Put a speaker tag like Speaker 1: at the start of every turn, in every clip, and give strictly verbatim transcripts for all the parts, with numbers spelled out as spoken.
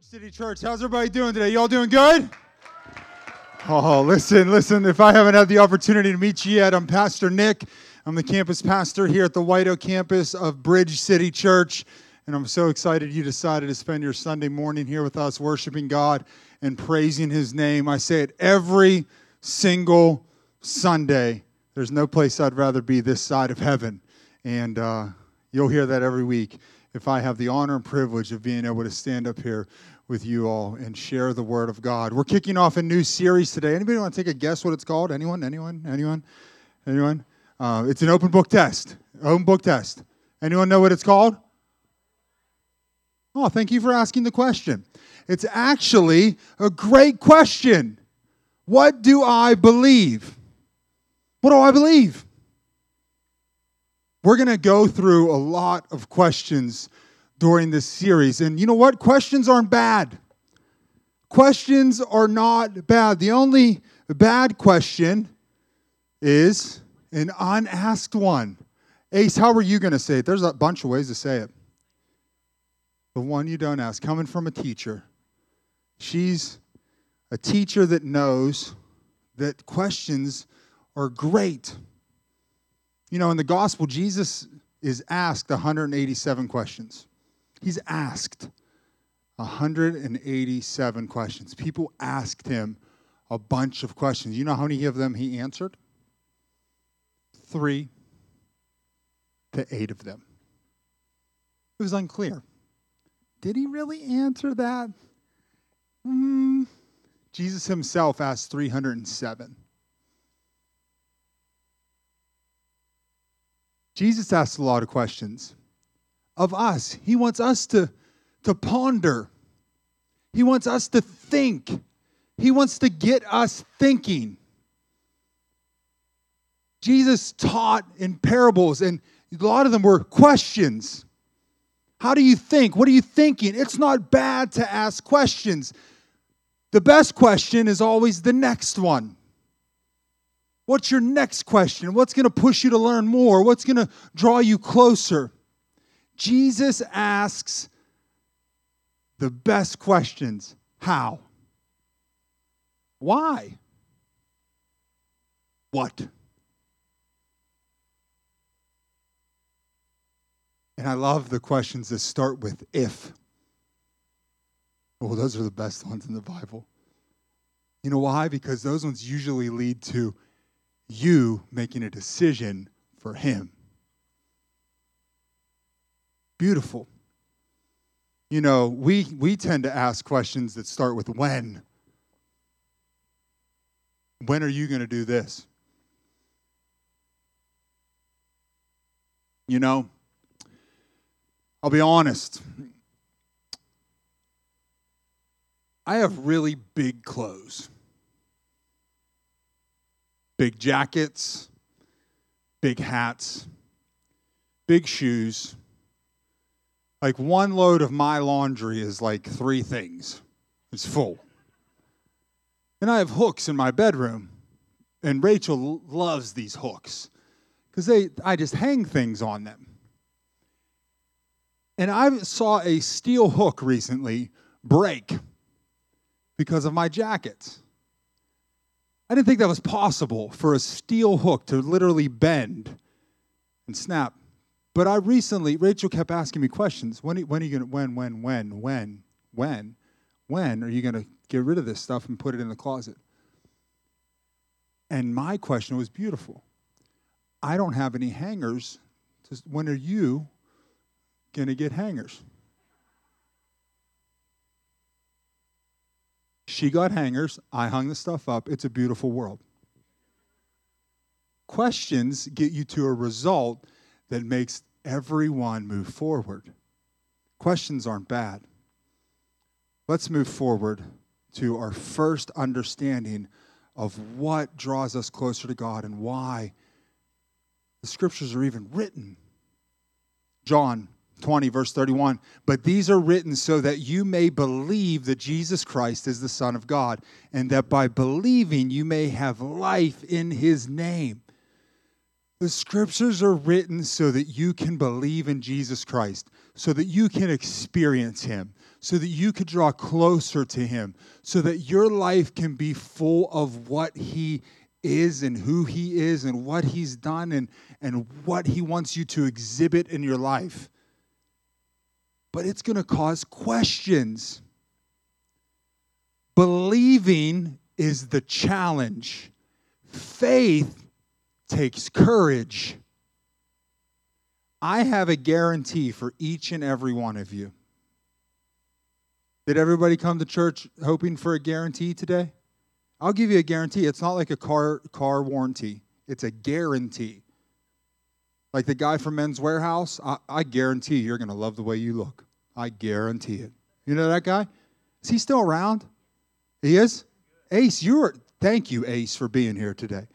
Speaker 1: City Church, how's everybody doing today? Y'all doing good? Oh, listen, listen, if I haven't had the opportunity to meet you yet, I'm Pastor Nick. I'm the campus pastor here at the White Oak campus of Bridge City Church, and I'm so excited you decided to spend your Sunday morning here with us, worshiping God and praising His name. I say it every single Sunday. There's no place I'd rather be this side of heaven, and uh, you'll hear that every week if I have the honor and privilege of being able to stand up here with you all and share the Word of God. We're kicking off a new series today. Anybody want to take a guess what it's called? Anyone? Anyone? Anyone? Anyone? Uh, it's an open book test. Open book test. Anyone know what it's called? Oh, thank you for asking the question. It's actually a great question. What do I believe? What do I believe? We're going to go through a lot of questions during this series. And you know what? Questions aren't bad. Questions are not bad. The only bad question is an unasked one. Ace, how are you going to say it? There's a bunch of ways to say it. The one you don't ask, coming from a teacher. She's a teacher that knows that questions are great. You know, in the gospel, Jesus is asked one hundred eighty-seven questions. He's asked one hundred eighty-seven questions. People asked him a bunch of questions. You know how many of them he answered? Three to eight of them. It was unclear. Did he really answer that? Mm. Jesus himself asked three hundred seven. Jesus asked a lot of questions of us. He wants us to, to ponder. He wants us to think. He wants to get us thinking. Jesus taught in parables, and a lot of them were questions. How do you think? What are you thinking? It's not bad to ask questions. The best question is always the next one. What's your next question? What's going to push you to learn more? What's going to draw you closer? Jesus asks the best questions. How? Why? What? And I love the questions that start with if. Oh, those are the best ones in the Bible. You know why? Because those ones usually lead to you making a decision for Him. Beautiful. You know, we, we tend to ask questions that start with when. When are you going to do this? You know, I'll be honest. I have really big clothes. Big jackets, big hats, big shoes. Like one load of my laundry is like three things. It's full. And I have hooks in my bedroom. And Rachel loves these hooks because they I just hang things on them. And I saw a steel hook recently break because of my jackets. I didn't think that was possible for a steel hook to literally bend and snap. But I recently, Rachel kept asking me questions. When, when are you going to, when, when, when, when, when, when are you going to get rid of this stuff and put it in the closet? And my question was beautiful. I don't have any hangers. When are you going to get hangers? She got hangers. I hung the stuff up. It's a beautiful world. Questions get you to a result that makes everyone move forward. Questions aren't bad. Let's move forward to our first understanding of what draws us closer to God and why the scriptures are even written. John twenty, verse thirty-one, but these are written so that you may believe that Jesus Christ is the Son of God, and that by believing you may have life in His name. The scriptures are written so that you can believe in Jesus Christ, so that you can experience Him, so that you could draw closer to him, so that your life can be full of what he is and who he is and what he's done and, and what he wants you to exhibit in your life. But it's going to cause questions. Believing is the challenge. Faith takes courage. I have a guarantee for each and every one of you. Did everybody come to church hoping for a guarantee today? I'll give you a guarantee. It's not like a car car warranty. It's a guarantee. Like the guy from Men's Warehouse, I, I guarantee you're going to love the way you look. I guarantee it. You know that guy? Is he still around? He is? Ace, you're, thank you, Ace, for being here today.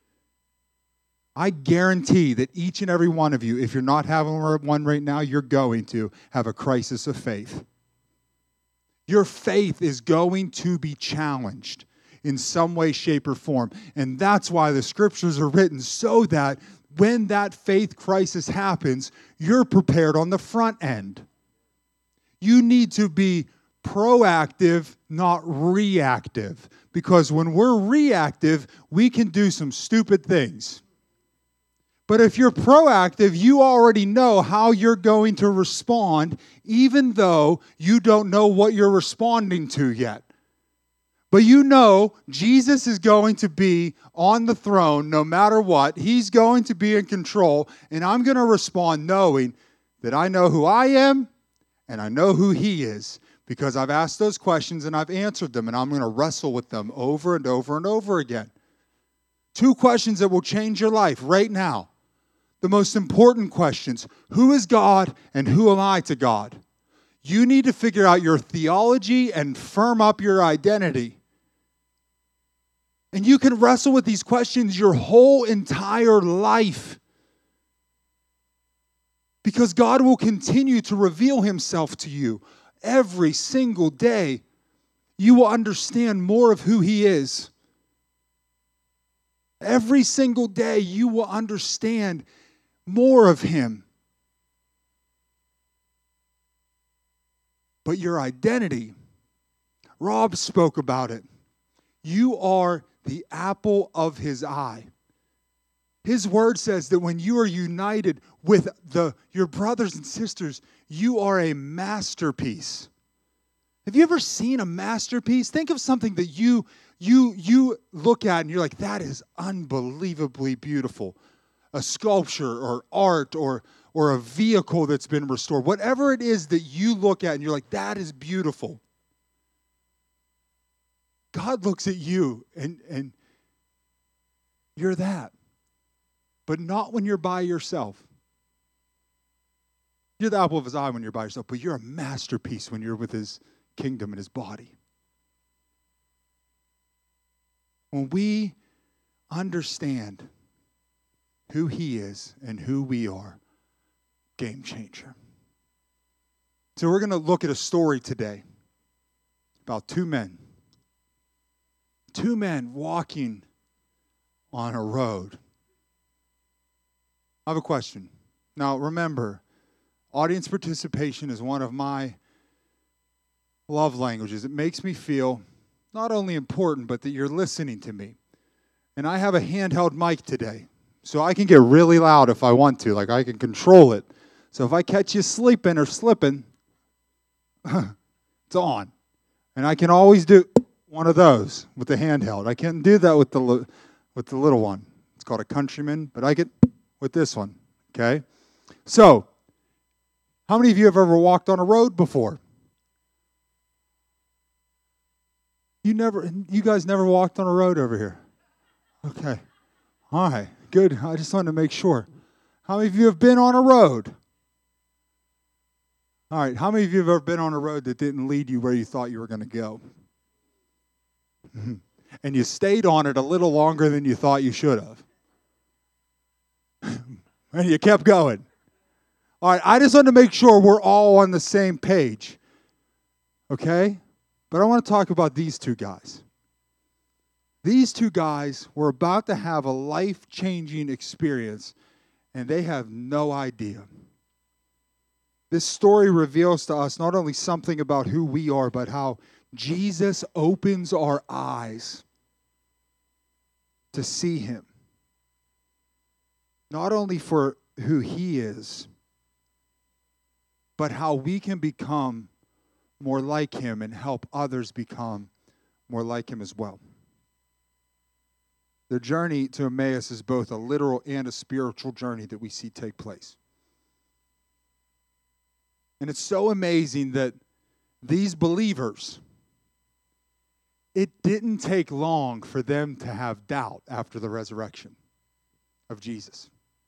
Speaker 1: I guarantee that each and every one of you, if you're not having one right now, you're going to have a crisis of faith. Your faith is going to be challenged in some way, shape, or form. And that's why the scriptures are written, so that when that faith crisis happens, you're prepared on the front end. You need to be proactive, not reactive. Because when we're reactive, we can do some stupid things. But if you're proactive, you already know how you're going to respond, even though you don't know what you're responding to yet. But you know Jesus is going to be on the throne no matter what. He's going to be in control, and I'm going to respond knowing that I know who I am and I know who he is, because I've asked those questions and I've answered them, and I'm going to wrestle with them over and over and over again. Two questions that will change your life right now. The most important questions: who is God and who am I to God? You need to figure out your theology and firm up your identity. And you can wrestle with these questions your whole entire life, because God will continue to reveal himself to you every single day. You will understand more of who he is. Every single day you will understand more of him. But your identity, Rob spoke about it. You are the apple of his eye. His word says that when you are united with the your brothers and sisters, you are a masterpiece. Have you ever seen a masterpiece? Think of something that you you you look at and you're like, that is unbelievably beautiful. A sculpture or art or or a vehicle that's been restored. Whatever it is that you look at and you're like, that is beautiful. God looks at you and, and you're that. But not when you're by yourself. You're the apple of his eye when you're by yourself, but you're a masterpiece when you're with his kingdom and his body. When we understand who he is and who we are, game changer. So we're going to look at a story today about two men. Two men walking on a road. I have a question. Now remember, audience participation is one of my love languages. It makes me feel not only important, but that you're listening to me. And I have a handheld mic today, so I can get really loud if I want to. Like, I can control it. So if I catch you sleeping or slipping, it's on. And I can always do one of those with the handheld. I can't do that with the with the little one. It's called a Countryman, but I get with this one, okay? So, how many of you have ever walked on a road before? You never, you guys never walked on a road over here? Okay. All right, good. I just wanted to make sure. How many of you have been on a road? All right, how many of you have ever been on a road that didn't lead you where you thought you were going to go? And you stayed on it a little longer than you thought you should have. And you kept going. All right, I just want to make sure we're all on the same page. Okay? But I want to talk about these two guys. These two guys were about to have a life-changing experience, and they have no idea. This story reveals to us not only something about who we are, but how Jesus opens our eyes to see him. Not only for who he is, but how we can become more like him and help others become more like him as well. The journey to Emmaus is both a literal and a spiritual journey that we see take place. And it's so amazing that these believers, it didn't take long for them to have doubt after the resurrection of Jesus.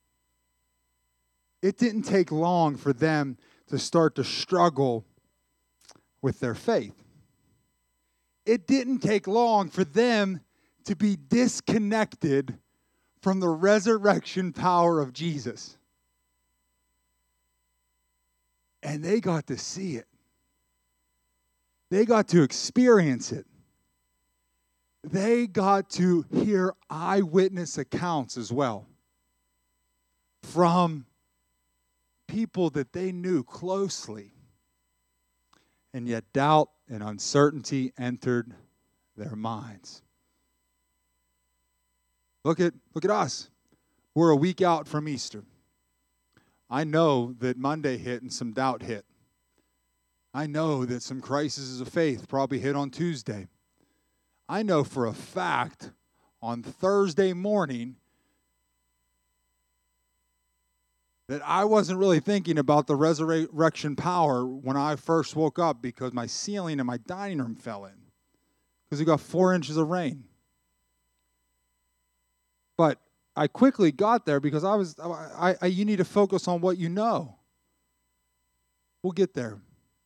Speaker 1: It didn't take long for them to start to struggle with their faith. It didn't take long for them to be disconnected from the resurrection power of Jesus. And they got to see it. They got to experience it. They got to hear eyewitness accounts as well from people that they knew closely. And yet doubt and uncertainty entered their minds. Look at, look at us. We're a week out from Easter. I know that Monday hit and some doubt hit. I know that some crises of faith probably hit on Tuesday. I know for a fact on Thursday morning that I wasn't really thinking about the resurrection power when I first woke up because my ceiling in my dining room fell in because we got four inches of rain. But I quickly got there because I was, I, I, you need to focus on what you know. We'll get there.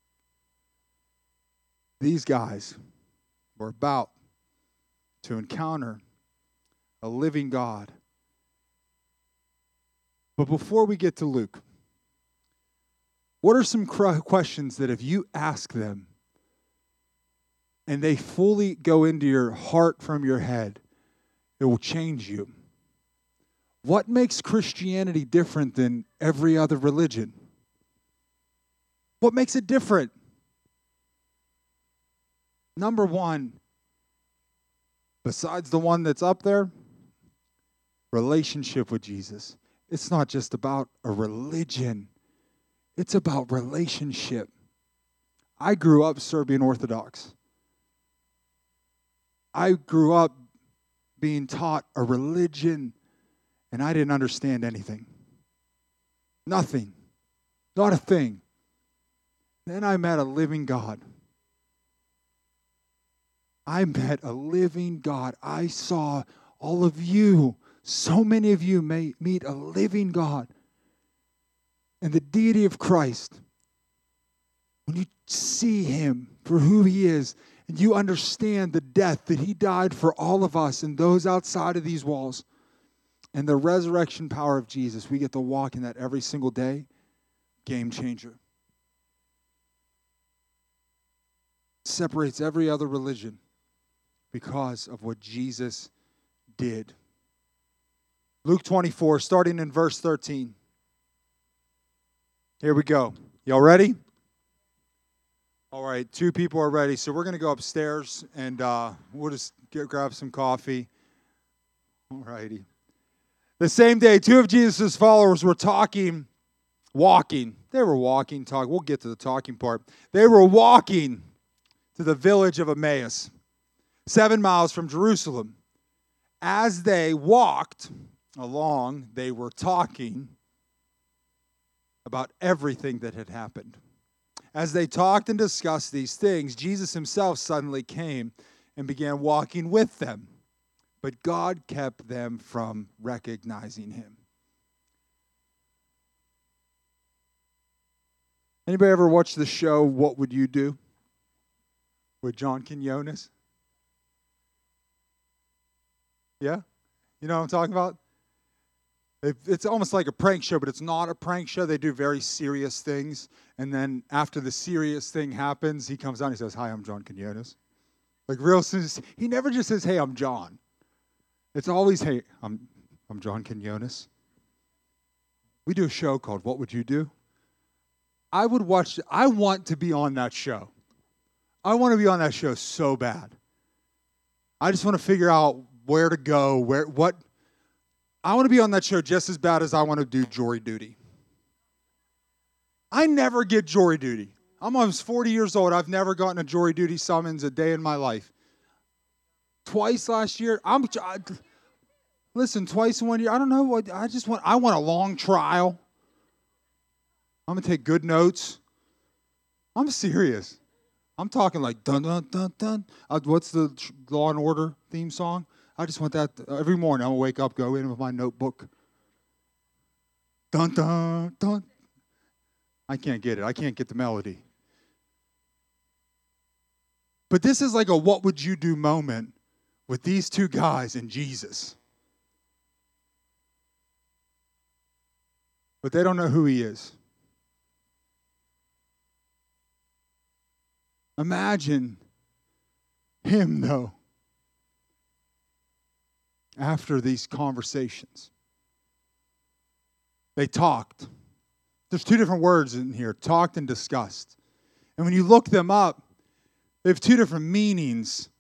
Speaker 1: These guys were about to encounter a living God. But before we get to Luke, what are some questions that if you ask them and they fully go into your heart from your head, it will change you? What makes Christianity different than every other religion? What makes it different? Number one, besides the one that's up there, relationship with Jesus. It's not just about a religion. It's about relationship. I grew up Serbian Orthodox. I grew up being taught a religion, and I didn't understand anything. Nothing. Not a thing. Then I met a living God. I met a living God. I saw all of you, so many of you may meet a living God. And the deity of Christ, when you see him for who he is, and you understand the death that he died for all of us and those outside of these walls, and the resurrection power of Jesus, we get to walk in that every single day. Game changer. Separates every other religion because of what Jesus did. Luke twenty-four, starting in verse thirteen. Here we go. Y'all ready? All right, two people are ready. So we're going to go upstairs and uh, we'll just get, grab some coffee. All righty. The same day, two of Jesus' followers were talking, walking. They were walking, talking. We'll get to the talking part. They were walking to the village of Emmaus, seven miles from Jerusalem. As they walked along, they were talking about everything that had happened. As they talked and discussed these things, Jesus himself suddenly came and began walking with them. But God kept them from recognizing him. Anybody ever watch the show What Would You Do? With John Quinones? Yeah? You know what I'm talking about? It's almost like a prank show, but it's not a prank show. They do very serious things. And then after the serious thing happens, he comes on and he says, "Hi, I'm John Quinones." Like real serious. He never just says, "Hey, I'm John." It's always, "Hey, I'm I'm John Quinones." We do a show called What Would You Do? I would watch, I want to be on that show. I want to be on that show so bad. I just want to figure out where to go, where, what. I want to be on that show just as bad as I want to do jury duty. I never get jury duty. I'm almost forty years old. I've never gotten a jury duty summons a day in my life. Twice last year. I'm I, listen, twice in one year. I don't know what I just want. I want a long trial. I'm gonna take good notes. I'm serious. I'm talking like dun dun dun dun. Uh, what's the Law and Order theme song? I just want that every morning. I'm gonna wake up, go in with my notebook. Dun dun dun. I can't get it. I can't get the melody. But this is like a what would you do moment with these two guys and Jesus. But they don't know who he is. Imagine him, though, after these conversations. They talked. There's two different words in here, talked and discussed. And when you look them up, they have two different meanings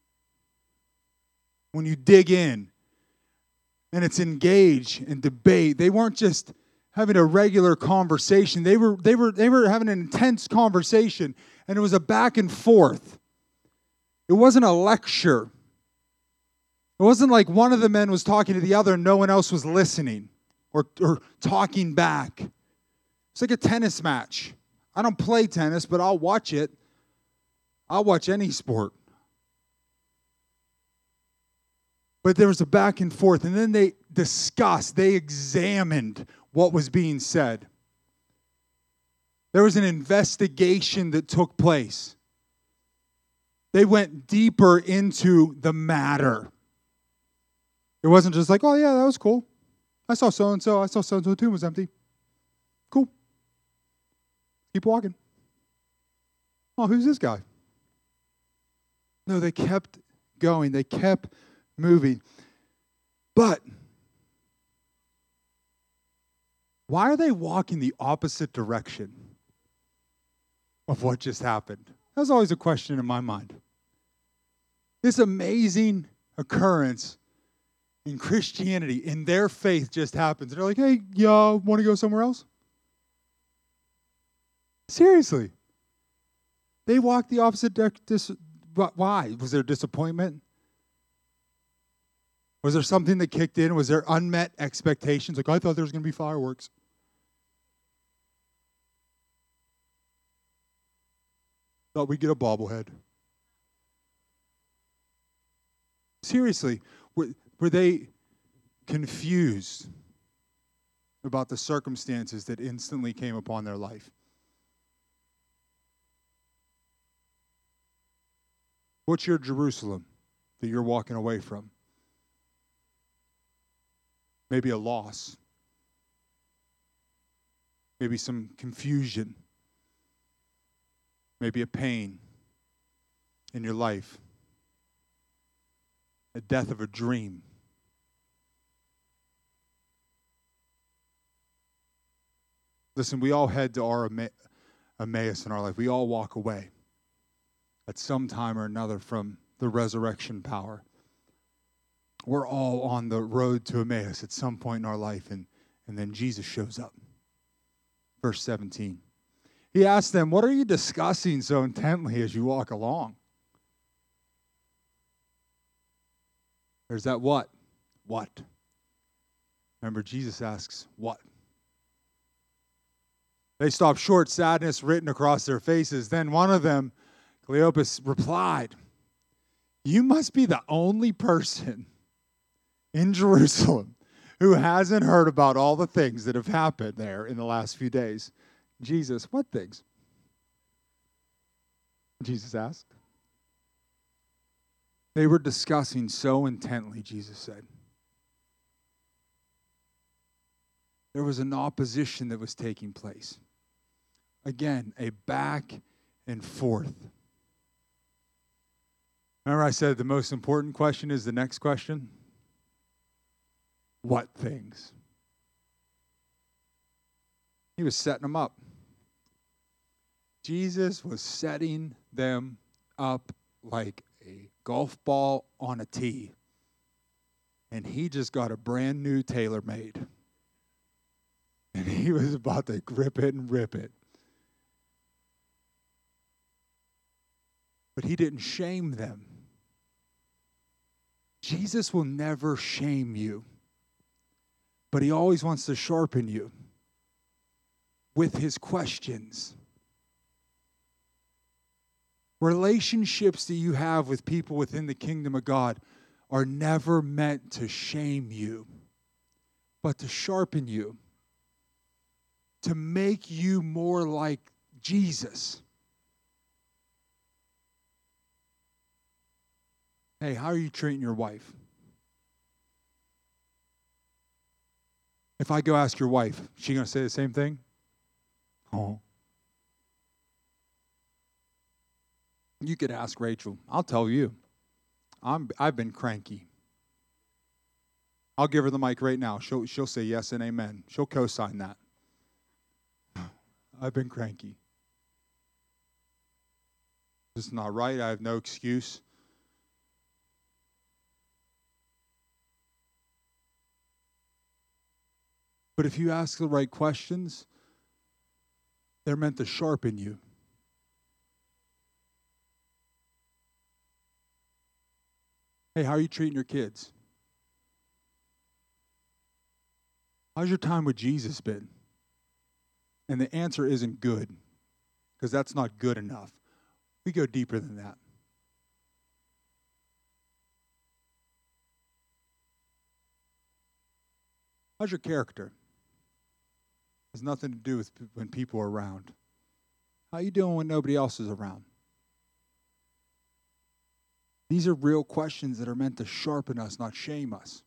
Speaker 1: when you dig in. And it's engage and debate. They weren't just having a regular conversation. They were, they were, they were having an intense conversation, and it was a back and forth. It wasn't a lecture. It wasn't like one of the men was talking to the other and no one else was listening or, or talking back. It's like a tennis match. I don't play tennis, but I'll watch it. I'll watch any sport. But there was a back and forth, and then they discussed, they examined what was being said. There was an investigation that took place. They went deeper into the matter. It wasn't just like, oh yeah, that was cool. I saw so-and-so. I saw so-and-so. The tomb was empty. Cool. Keep walking. Oh, who's this guy? No, they kept going. They kept moving. But why are they walking the opposite direction of what just happened? That's always a question in my mind. This amazing occurrence in Christianity, in their faith, just happens. They're like, hey, y'all want to go somewhere else? Seriously. They walked the opposite direction. Why? Was there disappointment? Was there something that kicked in? Was there unmet expectations? Like, I thought there was going to be fireworks. Thought we'd get a bobblehead. Seriously, were, were they confused about the circumstances that instantly came upon their life? What's your Jerusalem that you're walking away from? Maybe a loss. Maybe some confusion. Maybe a pain in your life. A death of a dream. Listen, we all head to our Emmaus in our life. We all walk away at some time or another from the resurrection power. We're all on the road to Emmaus at some point in our life, and, and then Jesus shows up. Verse seventeen. He asked them, what are you discussing so intently as you walk along? There's that what? What? Remember, Jesus asks, what? They stopped short, sadness written across their faces. Then one of them, Cleopas, replied, you must be the only person in Jerusalem who hasn't heard about all the things that have happened there in the last few days. Jesus, what things? Jesus asked. They were discussing so intently, Jesus said. There was an opposition that was taking place. Again, a back and forth. Remember I said the most important question is the next question? What things? He was setting them up. Jesus was setting them up like a golf ball on a tee. And he just got a brand new TaylorMade. And he was about to grip it and rip it. But he didn't shame them. Jesus will never shame you. But he always wants to sharpen you with his questions. Relationships that you have with people within the kingdom of God are never meant to shame you, but to sharpen you, to make you more like Jesus. Hey, how are you treating your wife? If I go ask your wife, is she going to say the same thing? Oh. You could ask Rachel. I'll tell you. I'm, I've been cranky. I'll give her the mic right now. She'll, she'll say yes and amen. She'll co-sign that. I've been cranky. This is not right. I have no excuse. But if you ask the right questions, they're meant to sharpen you. Hey, how are you treating your kids? How's your time with Jesus been? And the answer isn't good, because that's not good enough. We go deeper than that. How's your character? It has nothing to do with when people are around. How you doing when nobody else is around? These are real questions that are meant to sharpen us, not shame us.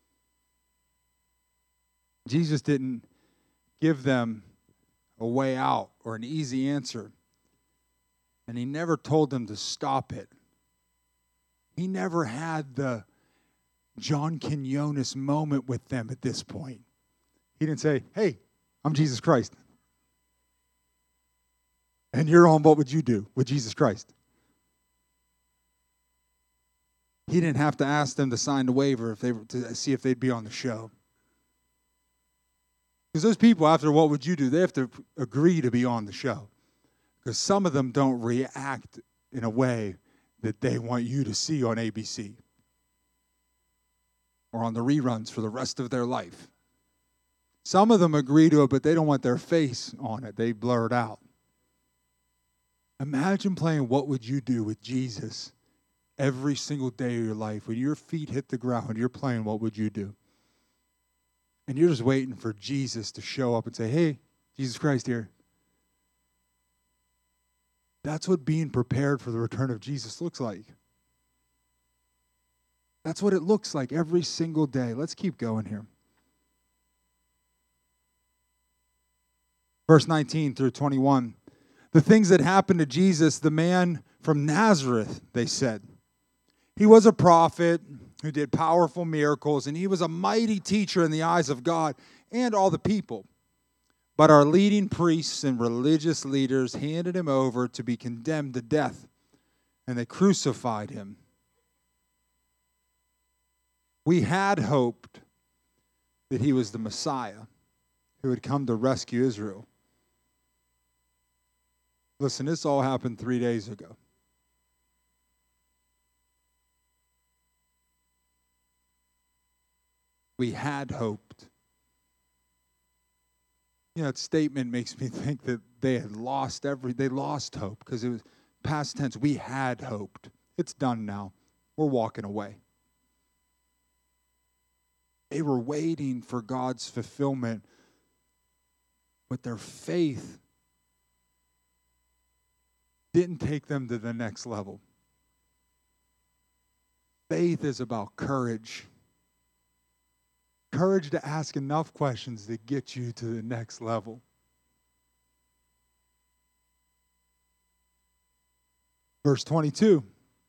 Speaker 1: Jesus didn't give them a way out or an easy answer. And he never told them to stop it. He never had the John Quinones moment with them at this point. He didn't say, hey, I'm Jesus Christ. And you're on, what would you do with Jesus Christ? He didn't have to ask them to sign the waiver if they were to see if they'd be on the show. Because those people, after what would you do, they have to agree to be on the show. Because some of them don't react in a way that they want you to see on A B C or on the reruns for the rest of their life. Some of them agree to it, but they don't want their face on it. They blur it out. Imagine playing What Would You Do with Jesus every single day of your life. When your feet hit the ground, you're playing What Would You Do? And you're just waiting for Jesus to show up and say, hey, Jesus Christ here. That's what being prepared for the return of Jesus looks like. That's what it looks like every single day. Let's keep going here. Verse nineteen through twenty-one. The things that happened to Jesus, the man from Nazareth, they said. He was a prophet who did powerful miracles, and he was a mighty teacher in the eyes of God and all the people. But our leading priests and religious leaders handed him over to be condemned to death, and they crucified him. We had hoped that he was the Messiah who had come to rescue Israel. Listen, this all happened three days ago. We had hoped. You know, that statement makes me think that they had lost every, they lost hope because it was past tense. We had hoped. It's done now. We're walking away. They were waiting for God's fulfillment, but their faith didn't take them to the next level. Faith is about courage. Courage to ask enough questions that get you to the next level. Verse twenty-two.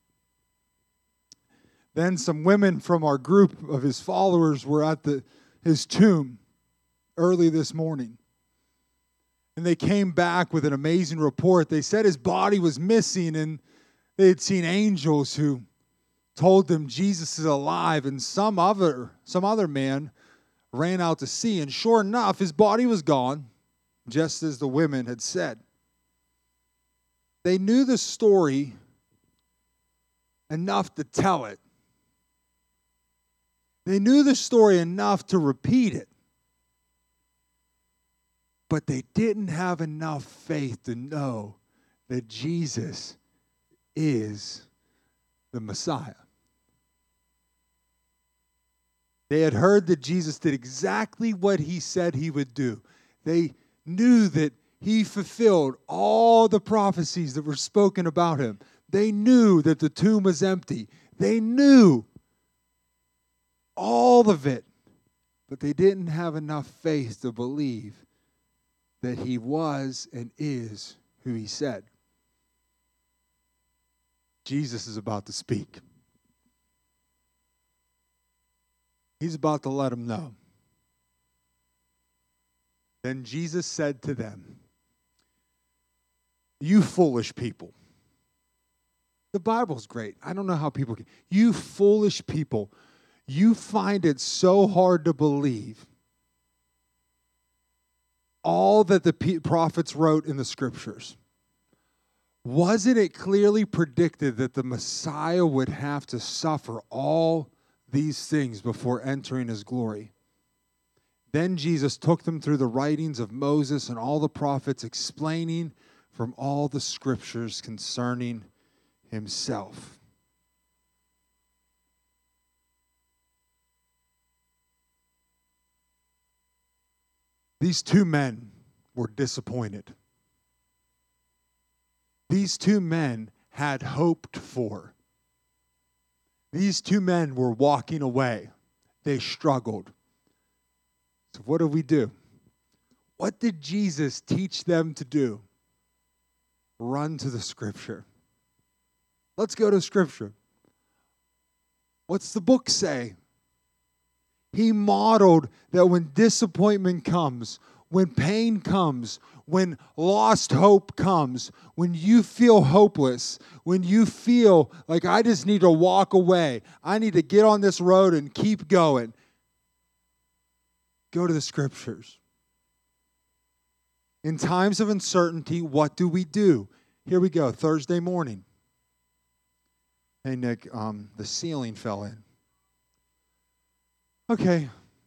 Speaker 1: Then some women from our group of his followers were at the, his tomb early this morning. And they came back with an amazing report. They said his body was missing, and they had seen angels who told them Jesus is alive, and some other, some other man ran out to see, and sure enough, his body was gone, just as the women had said. They knew the story enough to tell it. They knew the story enough to repeat it. But they didn't have enough faith to know that Jesus is the Messiah. They had heard that Jesus did exactly what he said he would do. They knew that he fulfilled all the prophecies that were spoken about him. They knew that the tomb was empty. They knew all of it. But they didn't have enough faith to believe that he was and is who he said. Jesus is about to speak. He's about to let them know. Then Jesus said to them, "You foolish people." The Bible's great. I don't know how people can. You foolish people, you find it so hard to believe all that the prophets wrote in the scriptures. Wasn't it clearly predicted that the Messiah would have to suffer all these things before entering his glory? Then Jesus took them through the writings of Moses and all the prophets, explaining from all the scriptures concerning himself. These two men were disappointed. These two men had hoped for. These two men were walking away. They struggled. So what do we do? What did Jesus teach them to do? Run to the scripture. Let's go to scripture. What's the book say? He modeled that when disappointment comes, when pain comes, when lost hope comes, when you feel hopeless, when you feel like I just need to walk away, I need to get on this road and keep going, go to the scriptures. In times of uncertainty, what do we do? Here we go, Thursday morning. Hey, Nick, um, the ceiling fell in. Okay.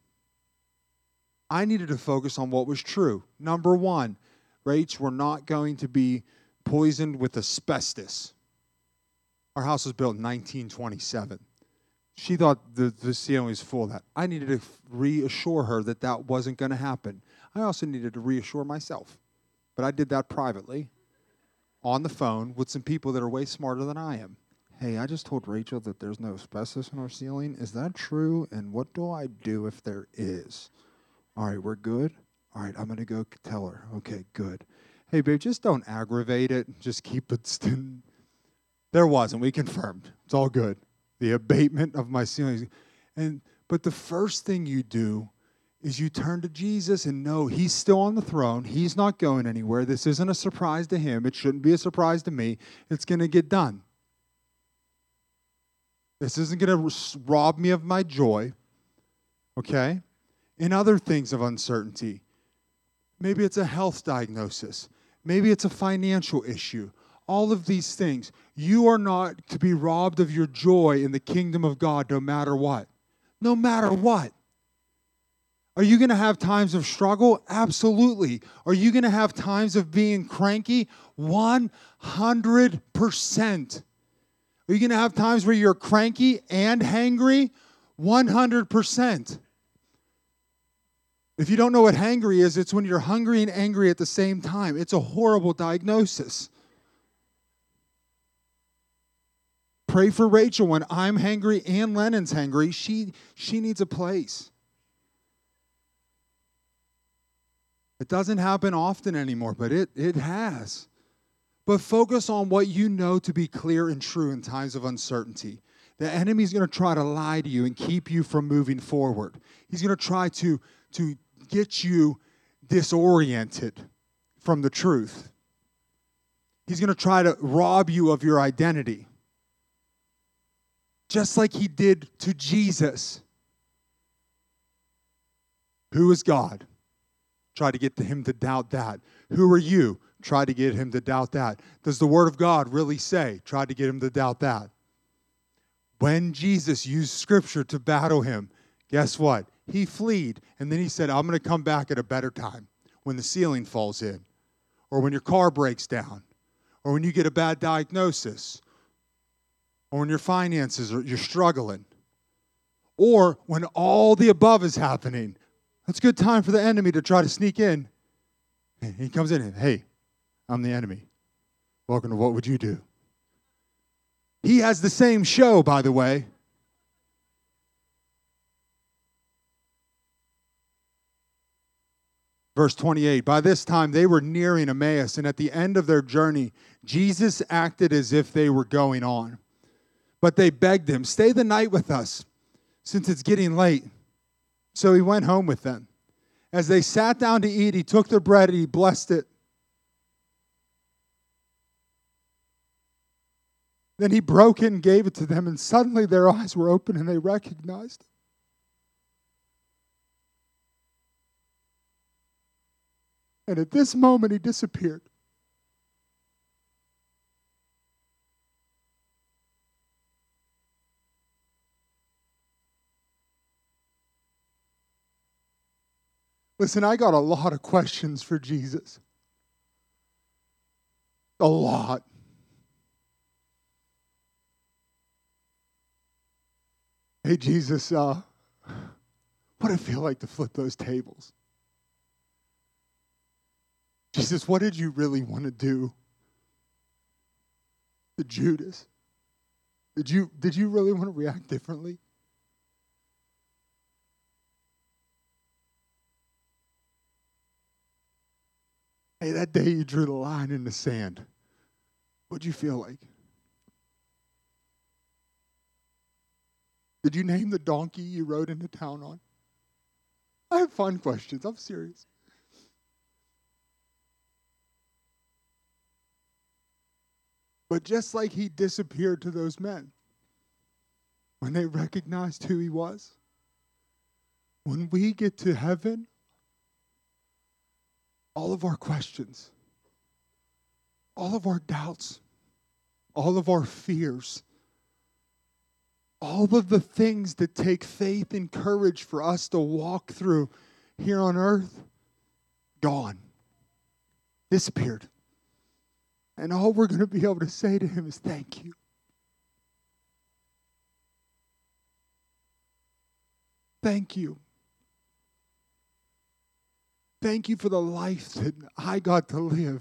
Speaker 1: I needed to focus on what was true. Number one, Rach, we're not going to be poisoned with asbestos. Our house was built in nineteen twenty-seven. She thought the, the ceiling was full of that. I needed to reassure her that that wasn't going to happen. I also needed to reassure myself. But I did that privately on the phone with some people that are way smarter than I am. Hey, I just told Rachel that there's no asbestos in our ceiling. Is that true? And what do I do if there is? All right, we're good? All right, I'm going to go tell her. Okay, good. Hey, babe, just don't aggravate it. Just keep it. St- there wasn't. We confirmed. It's all good. The abatement of my ceiling. And but the first thing you do is you turn to Jesus and know he's still on the throne. He's not going anywhere. This isn't a surprise to him. It shouldn't be a surprise to me. It's going to get done. This isn't going to rob me of my joy, okay? In other things of uncertainty, maybe it's a health diagnosis. Maybe it's a financial issue. All of these things, you are not to be robbed of your joy in the kingdom of God no matter what. No matter what. Are you going to have times of struggle? Absolutely. Are you going to have times of being cranky? one hundred percent. Are you going to have times where you're cranky and hangry? one hundred percent. If you don't know what hangry is, it's when you're hungry and angry at the same time. It's a horrible diagnosis. Pray for Rachel when I'm hangry and Lennon's hangry. She, she needs a place. It doesn't happen often anymore, but it, it has. But focus on what you know to be clear and true in times of uncertainty. The enemy's going to try to lie to you and keep you from moving forward. He's going to try to, to get you disoriented. from the truth. He's going to try to rob you of your identity. Just like he did to Jesus. Who is God? Try to get him to doubt that. Who are you? Try to get him to doubt that. Does the Word of God really say? Try to get him to doubt that. When Jesus used Scripture to battle him, guess what? He fled. And then he said, I'm going to come back at a better time. When the ceiling falls in. Or when your car breaks down. Or when you get a bad diagnosis. Or when your finances are, you're struggling. Or when all the above is happening. That's a good time for the enemy to try to sneak in. And he comes in and, hey, I'm the enemy. Welcome to What Would You Do? He has the same show, by the way. Verse twenty-eight, by this time they were nearing Emmaus, and at the end of their journey, Jesus acted as if they were going on. But they begged him, stay the night with us, since it's getting late. So he went home with them. As they sat down to eat, he took the bread and he blessed it. Then he broke it and gave it to them, and suddenly their eyes were open and they recognized him. And at this moment, he disappeared. Listen, I got a lot of questions for Jesus. A lot. Hey, Jesus, uh, what did it feel like to flip those tables? Jesus, what did you really want to do to Judas? Did you, did you really want to react differently? Hey, that day you drew the line in the sand. What'd you feel like? Did you name the donkey you rode into town on? I have fun questions. I'm serious. But just like he disappeared to those men, when they recognized who he was, when we get to heaven, all of our questions, all of our doubts, all of our fears, all of the things that take faith and courage for us to walk through here on earth, gone, disappeared. And all we're going to be able to say to him is thank you. Thank you. Thank you for the life that I got to live.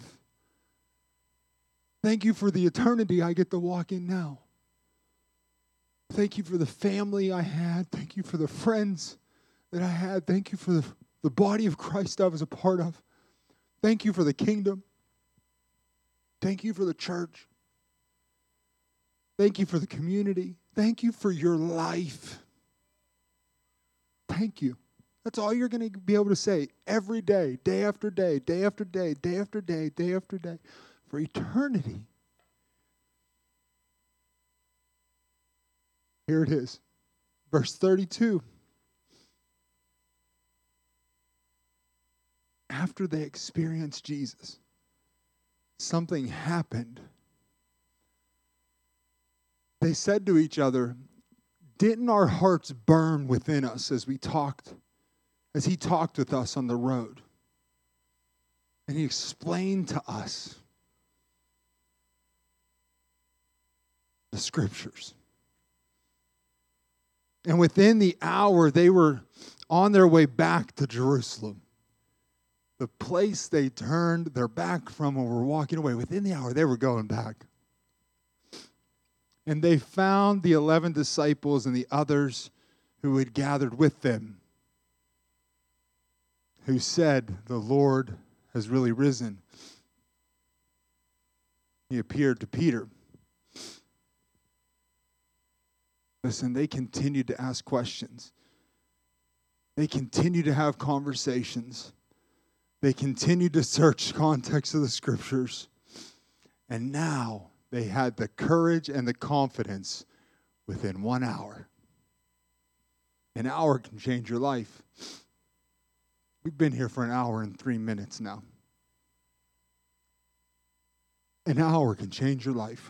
Speaker 1: Thank you for the eternity I get to walk in now. Thank you for the family I had. Thank you for the friends that I had. Thank you for the, the body of Christ I was a part of. Thank you for the kingdom. Thank you for the church. Thank you for the community. Thank you for your life. Thank you. That's all you're going to be able to say every day, day after day, day after day, day after day, day after day, for eternity. Here it is, verse thirty-two. After they experienced Jesus, something happened. They said to each other, didn't our hearts burn within us as we talked, as he talked with us on the road? And he explained to us the scriptures. And within the hour, they were on their way back to Jerusalem. The place they turned their back from and were walking away. Within the hour, they were going back. And they found the eleven disciples and the others who had gathered with them, who said, the Lord has really risen. He appeared to Peter. Listen, they continued to ask questions. They continued to have conversations. They continued to search context of the scriptures. And now they had the courage and the confidence within one hour. An hour can change your life. We've been here for an hour and three minutes now. An hour can change your life.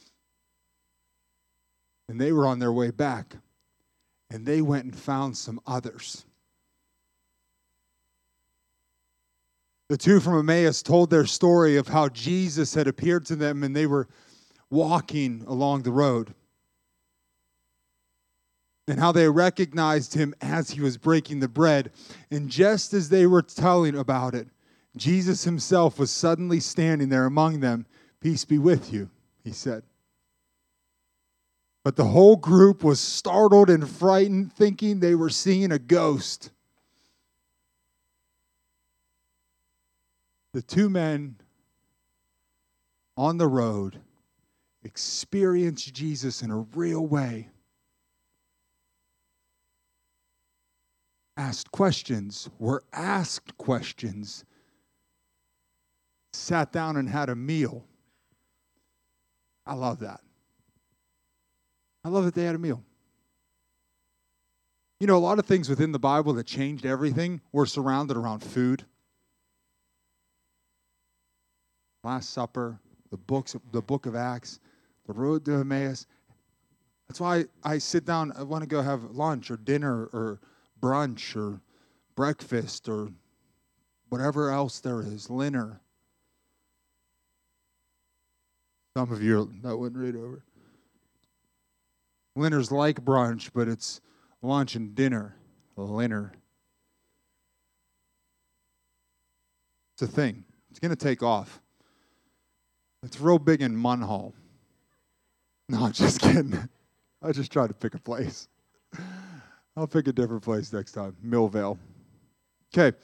Speaker 1: And they were on their way back. And they went and found some others. The two from Emmaus told their story of how Jesus had appeared to them and they were walking along the road. And how they recognized him as he was breaking the bread. And just as they were telling about it, Jesus himself was suddenly standing there among them. "Peace be with you," he said. But the whole group was startled and frightened, thinking they were seeing a ghost. The two men on the road experienced Jesus in a real way. Asked questions, were asked questions, sat down and had a meal. I love that. I love that they had a meal. You know, a lot of things within the Bible that changed everything were surrounded around food. Last Supper, the books, the book of Acts, the road to Emmaus. That's why I sit down, I want to go have lunch or dinner or brunch or breakfast or whatever else there is, dinner. Some of you, that went right over. Dinner's like brunch, but it's lunch and dinner. Dinner. It's a thing. It's going to take off. It's real big in Munhall. No, I'm just kidding. I just tried to pick a place. I'll pick a different place next time. Millvale. Okay.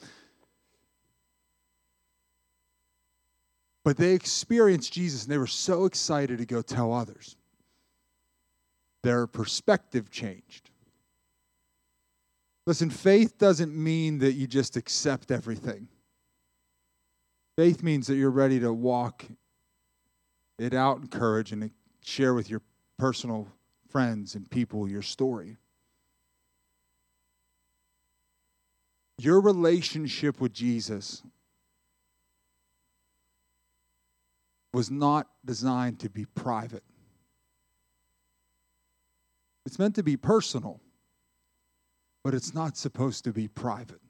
Speaker 1: But they experienced Jesus, and they were so excited to go tell others. Their perspective changed. Listen, faith doesn't mean that you just accept everything. Faith means that you're ready to walk it out in courage and share with your personal friends and people your story. Your relationship with Jesus was not designed to be private. It's meant to be personal, but it's not supposed to be private.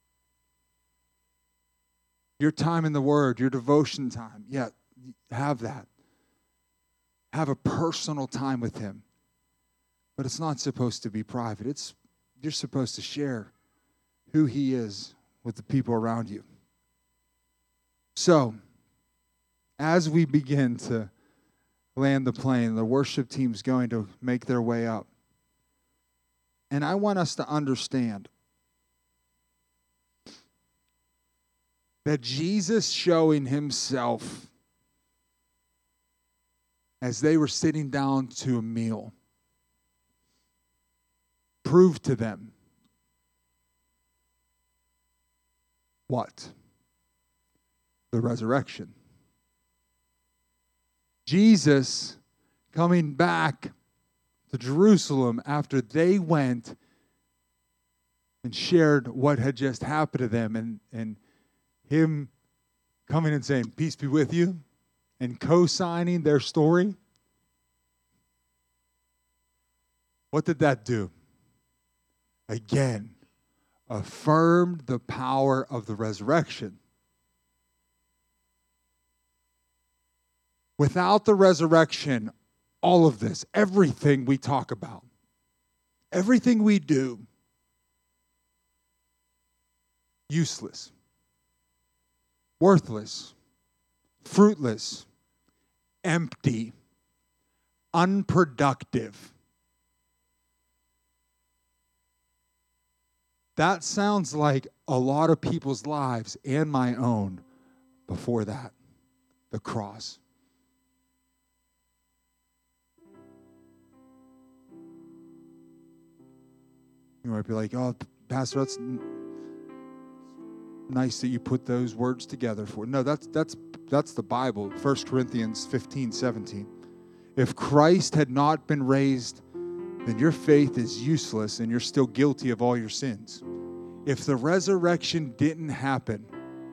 Speaker 1: Your time in the Word, your devotion time, yeah, have that. Have a personal time with Him. But it's not supposed to be private. It's you're supposed to share who He is with the people around you. So, as we begin to land the plane, the worship team's going to make their way up. And I want us to understand that Jesus showing Himself as they were sitting down to a meal proved to them what? The resurrection. Jesus coming back to Jerusalem after they went and shared what had just happened to them, and, and Him coming and saying, "Peace be with you," and co-signing their story. What did that do? Again, affirmed the power of the resurrection. Without the resurrection, all of this, everything we talk about, everything we do, useless, worthless, fruitless, empty, unproductive. That sounds like a lot of people's lives and my own before that, the cross. You might be like, "Oh, Pastor, that's nice that you put those words together for. No, that's that's that's the Bible. First Corinthians fifteen, seventeen. If Christ had not been raised, then your faith is useless and you're still guilty of all your sins. If the resurrection didn't happen,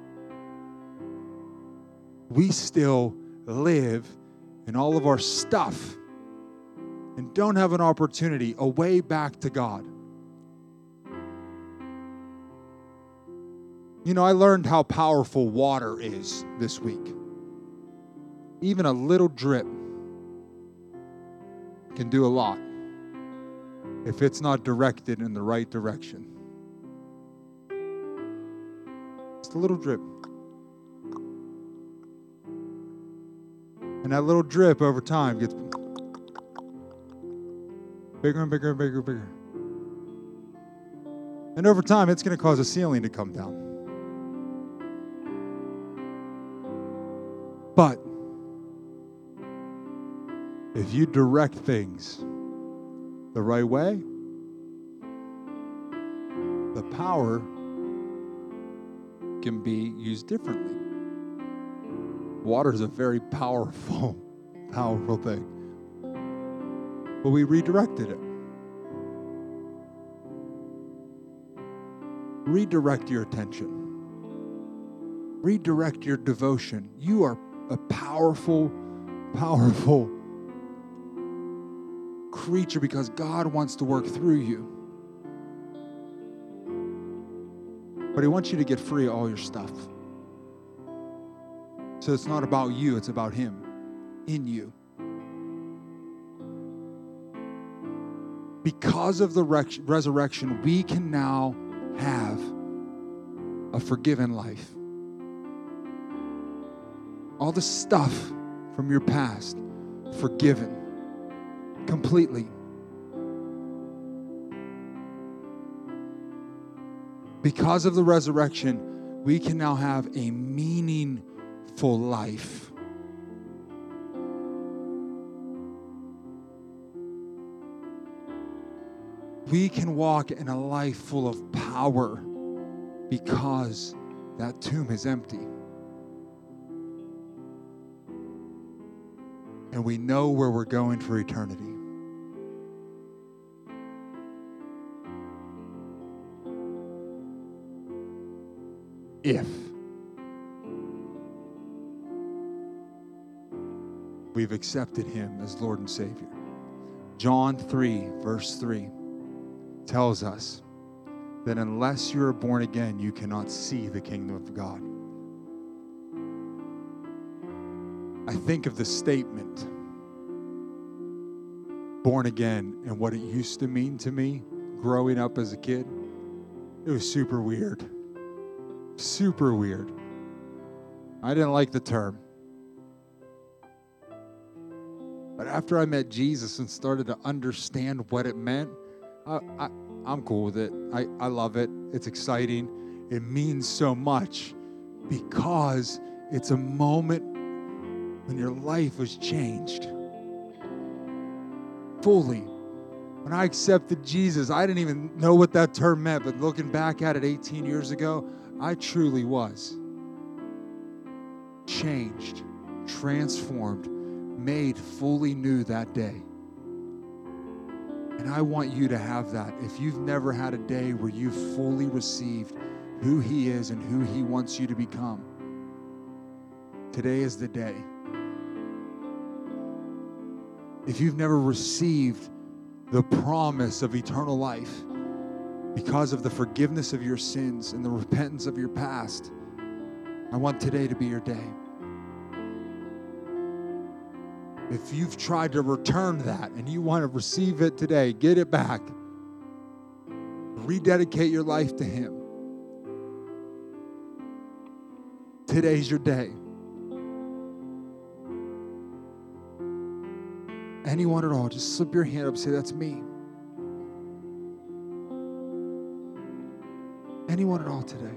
Speaker 1: we still live in all of our stuff and don't have an opportunity, a way back to God. You know, I learned how powerful water is this week. Even a little drip can do a lot if it's not directed in the right direction. Just a little drip. And that little drip over time gets bigger and bigger and bigger and bigger. And over time, it's going to cause a ceiling to come down. But if you direct things the right way, the power can be used differently. Water is a very powerful, powerful thing. But we redirected it. Redirect your attention. Redirect your devotion. You are a powerful, powerful creature because God wants to work through you. But He wants you to get free of all your stuff. So it's not about you, it's about Him in you. Because of the resurrection, we can now have a forgiven life. All the stuff from your past, forgiven completely. Because of the resurrection, we can now have a meaningful life. We can walk in a life full of power because that tomb is empty. And we know where we're going for eternity. If we've accepted Him as Lord and Savior. John three, verse three tells us that unless you are born again, you cannot see the kingdom of God. I think of the statement, born again, and what it used to mean to me growing up as a kid. It was super weird. Super weird. I didn't like the term. But after I met Jesus and started to understand what it meant, I, I, I'm cool with it. I, I love it. It's exciting. It means so much because it's a moment when your life was changed fully. When I accepted Jesus, I didn't even know what that term meant, but looking back at it eighteen years ago, I truly was changed, transformed, made fully new that day. And I want you to have that. If you've never had a day where you've fully received who He is and who He wants you to become, today is the day. If you've never received the promise of eternal life because of the forgiveness of your sins and the repentance of your past, I want today to be your day. If you've tried to return that and you want to receive it today, get it back. Rededicate your life to Him. Today's your day. Anyone at all, just slip your hand up and say, that's me. Anyone at all today.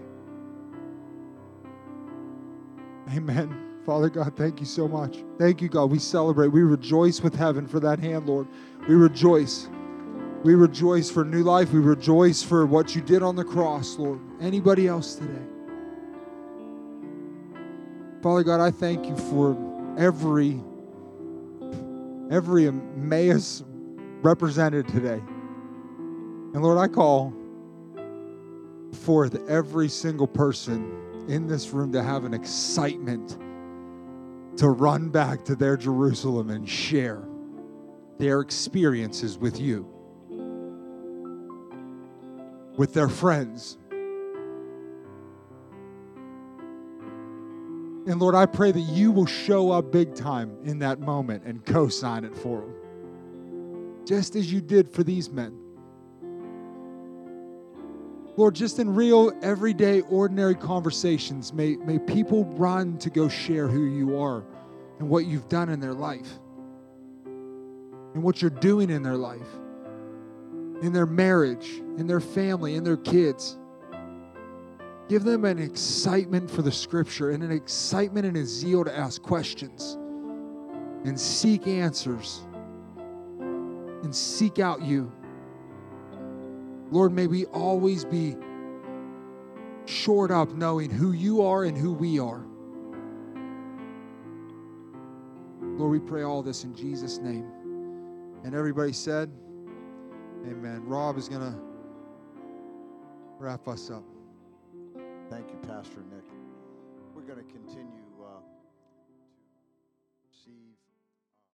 Speaker 1: Amen. Father God, thank you so much. Thank you, God. We celebrate. We rejoice with heaven for that hand, Lord. We rejoice. We rejoice for new life. We rejoice for what you did on the cross, Lord. Anybody else today? Father God, I thank you for every, every Emmaus represented today. And Lord, I call forth every single person in this room to have an excitement to run back to their Jerusalem and share their experiences with you, with their friends. And Lord, I pray that you will show up big time in that moment and co-sign it for them, just as you did for these men. Lord, just in real, everyday, ordinary conversations, may, may people run to go share who you are and what you've done in their life and what you're doing in their life, in their marriage, in their family, in their kids. Give them an excitement for the Scripture and an excitement and a zeal to ask questions and seek answers and seek out you. Lord, may we always be shored up knowing who you are and who we are. Lord, we pray all this in Jesus' name. And everybody said, amen. Rob is going to wrap us up.
Speaker 2: Thank you, Pastor Nick. We're going to continue uh, to see